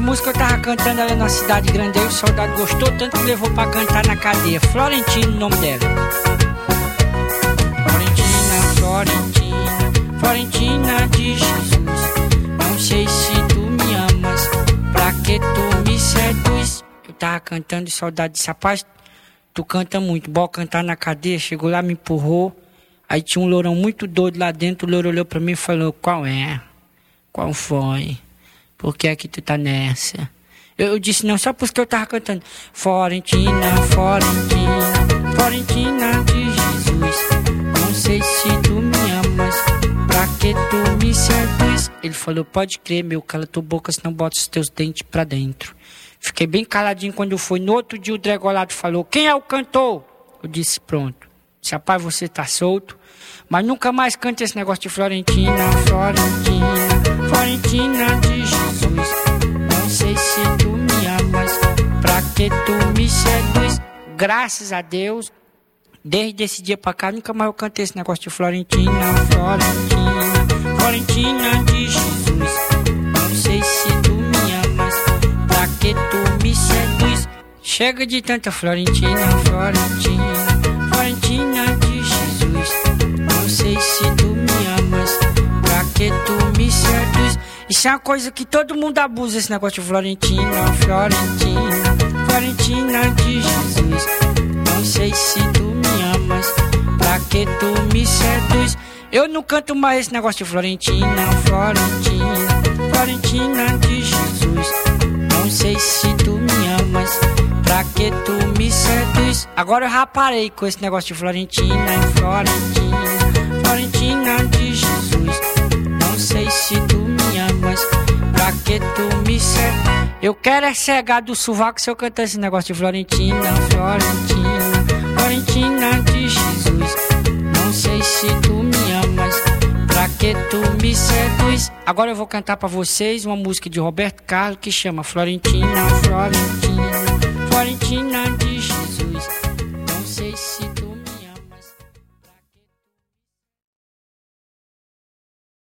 música eu tava cantando ali na cidade grande, aí o soldado gostou tanto que levou pra cantar na cadeia. Florentina, o nome dela. Florentina, Florentina de Jesus. Não sei se tu me amas, pra que tu me seduz. Eu tava cantando e o soldado disse: rapaz, tu canta muito, bora cantar na cadeia. Chegou lá, me empurrou. Aí tinha um lourão muito doido lá dentro. O louro olhou pra mim e falou: qual é? Qual foi? Por que é que tu tá nessa? Eu disse não, só porque eu tava cantando. Florentina, Florentina, Florentina de Jesus. Não sei se tu me amas, pra que tu me seduz. Ele falou: pode crer, meu, cala tua boca, senão bota os teus dentes pra dentro. Fiquei bem caladinho quando eu fui. No outro dia o Dregolado falou: quem é o cantor? Eu disse: pronto. Disse: rapaz, você tá solto, mas nunca mais cante esse negócio de Florentina, Florentina, Florentina de Jesus. Não sei se tu me amas, pra que tu me seduz. Graças a Deus, desde esse dia pra cá, nunca mais eu cantei esse negócio de Florentina, Florentina, Florentina de Jesus. Não sei se tu me amas, pra que tu me seduz. Chega de tanta Florentina, Florentina, Florentina de Jesus. Não sei se tu me amas, pra que tu me seduz. Isso é uma coisa que todo mundo abusa, esse negócio de Florentina, Florentina, Florentina de Jesus. Não sei se tu me amas, pra que tu me seduz. Eu não canto mais esse negócio de Florentina, Florentina, Florentina de Jesus. Não sei se tu me amas, pra que tu me seduz. Agora eu já parei com esse negócio de Florentina, Florentina, Florentina de Jesus. Não sei se tu me amas, pra que tu me seduz. Eu quero é cegar do sovaco se eu cantar esse negócio de Florentina, Florentina, Florentina de Jesus. Não sei se tu me amas, pra que tu me seduz. Agora eu vou cantar pra vocês uma música de Roberto Carlos que chama Florentina, Florentina, Florentina de